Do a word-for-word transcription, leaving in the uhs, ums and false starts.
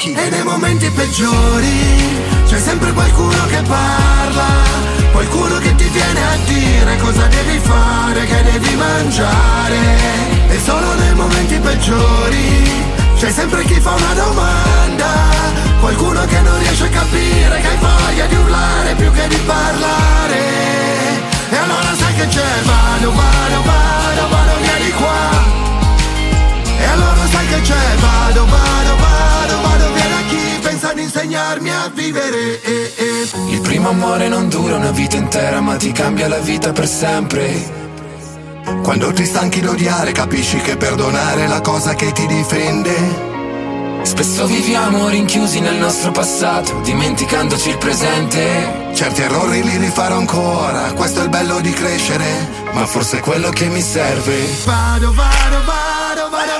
occhi. E nei momenti peggiori c'è sempre qualcuno che parla, qualcuno che ti viene a dire cosa devi fare, che devi mangiare. E solo nei momenti peggiori c'è sempre chi fa una domanda, qualcuno che non riesce a capire che hai voglia di urlare più che di parlare. E allora sai che c'è, vado, vado, vado, vado via di qua. E allora sai che c'è, vado, vado, vado, vado via da chi pensa di insegnarmi a vivere. eh, eh. Il primo amore non dura una vita intera, ma ti cambia la vita per sempre. Quando ti stanchi d'odiare capisci che perdonare è la cosa che ti difende. Spesso viviamo rinchiusi nel nostro passato, dimenticandoci il presente. Certi errori li rifarò ancora, questo è il bello di crescere, ma forse è quello che mi serve. Vado, vado, vado, vado